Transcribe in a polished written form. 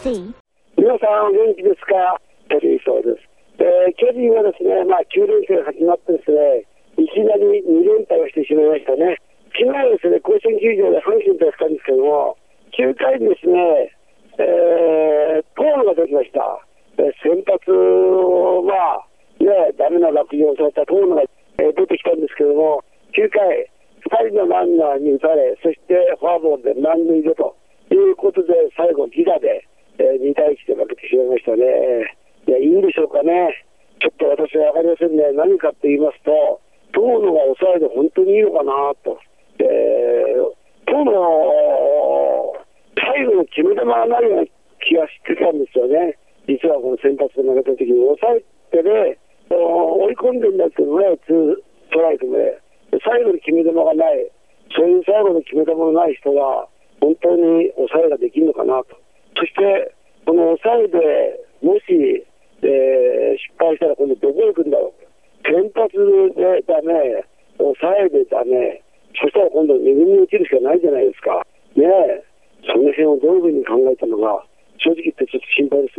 C。 皆さんお元気ですか？鳥居そうです。巨人はですね、9連戦が始まってですね、いきなり2連敗をしてしまいましたね。昨日はですね、甲子園球場で阪神とやったんですけども、9回にですね、遠野が出てきました。先発は、ダメな落場をされた遠野が出てきたんですけども、9回、2人のランナーに打たれ、そしてフォアボールで満塁でということで、最後、犠打で、2対1で負けてしまいましたね。いいんでしょうかね。ちょっと私は分かりませんね。何かと言いますと、遠野が抑えで本当にいいのかなと。遠野、最後の決め球がないような気がしてたんですよね。実はこの先発で投げた時に抑えてね、追い込んでるんだけどね、2ストライクで、最後に決め球がない、そういう最後の決め球のない人が本当に抑えができるのかなと。そしてこの抑えでもし、失敗したら今度どこ行くんだろう。先発でダメ、抑えでダメ、そしたら今度2軍に落ちるしかないじゃないですかね。その辺をどういうふうに考えたのか正直言ってちょっと心配です。